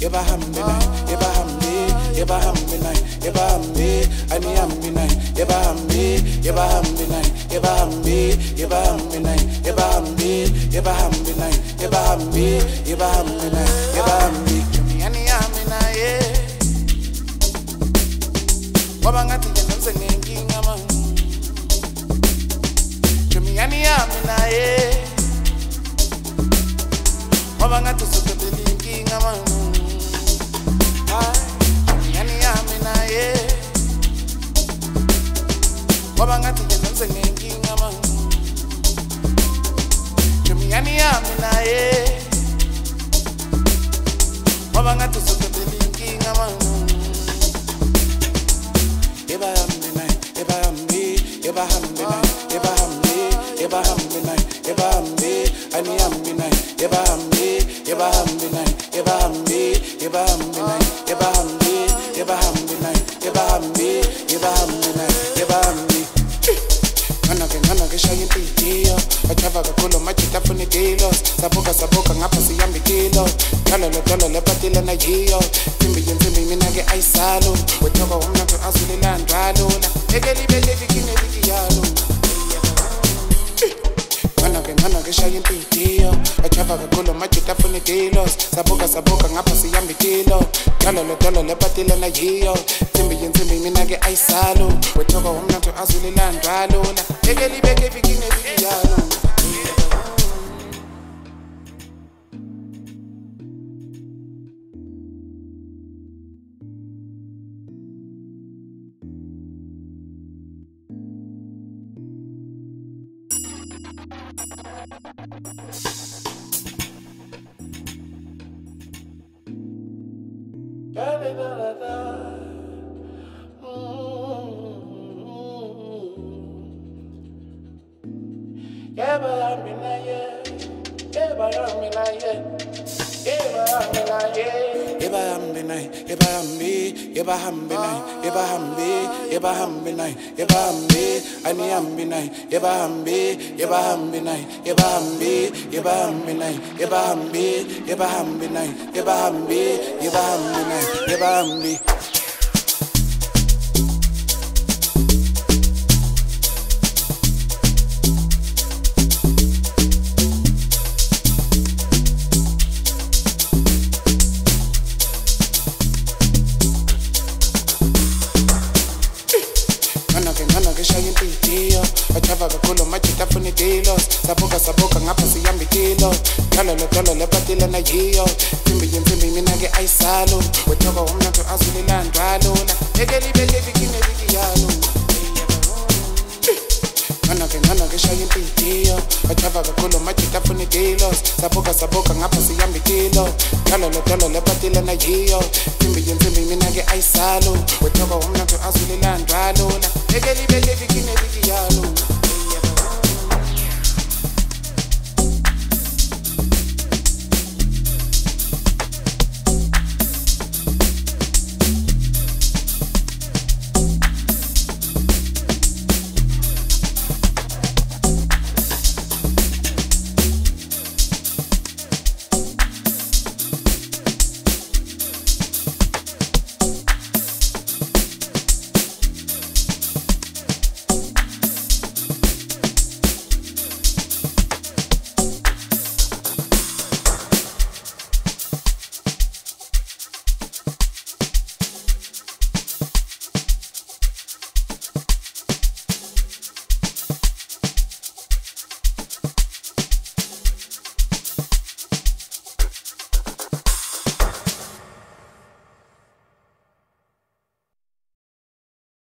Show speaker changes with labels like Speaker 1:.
Speaker 1: yebahambe naye, yebahambe, yebahambe naye, yebahambe, anihambe naye, yebahambe, yebahambe naye, yebahambe, yebahambe naye, yebahambe, yebahambe naye, yebahambe, yebahambe naye, yebahambe, anihambe naye. Ngoba ngathi nje ngisenenkinga man. Anihambe naye. Ngoba ngathi usuphethe inkinga man. Anihambe naye. Ngoba ngathi nje ngisenenkinga man. Anihambe naye. Ngoba ngathi usuphethe inkinga man. Yebahambe naye, yebahambe, yebahambe naye, yebahambe, yebahambe naye, yebahambe, anihambe naye, yebahambe, yebahambe naye, yebahambe, yebahambe naye, yebahambe, yebahambe naye, yebahambe, yebahambe naye, yebahambe. Ngana ke shaya impilo, bachava kakhulu majita afuna ikilo, sabuka ngapha siyamba ikilo, dolo lepatile na yiyo, insimbi mina ke ayisalo, wethoka umnotho azulela lula, ekelibe vikine vikiyalo. Ngana ke shaya impilo, bachava kakhulu majita afuna ikilo, sabuka ngapha siyamba ikilo, dolo lepatile na yiyo, insimbi mina ke ayisalo, wethoka umnotho azulela lula, ekelibe vikine vikiyalo. Yebahambe naye, yebahambe naye, yebahambe naye, yebahambe naye, yebahambe, yebahambe naye, yebahambe, yebahambe naye, yebahambe, anihambe naye, yebahambe, yebahambe naye, yebahambe, yebahambe naye, yebahambe, yebahambe naye, yebahambe, yebahambe naye, yebahambe. Ngana ke shaya impilo, bachava kakhulu majita afuna ikilo, sabuka ngapha siyamba ikilo, dolo lepatile na yiyo, insimbi mina ke ayisalo, wethoka umnotho azulela lula, ekelibe vikine vikiyalo. Ngana ke shaya impilo, bachava kakhulu majita afuna ikilo, sabuka ngapha siyamba ikilo, dolo lepatile na yiyo, insimbi mina ke ayisalo, wethoka umnotho azulela lula, ekelibe vikine vikiyalo.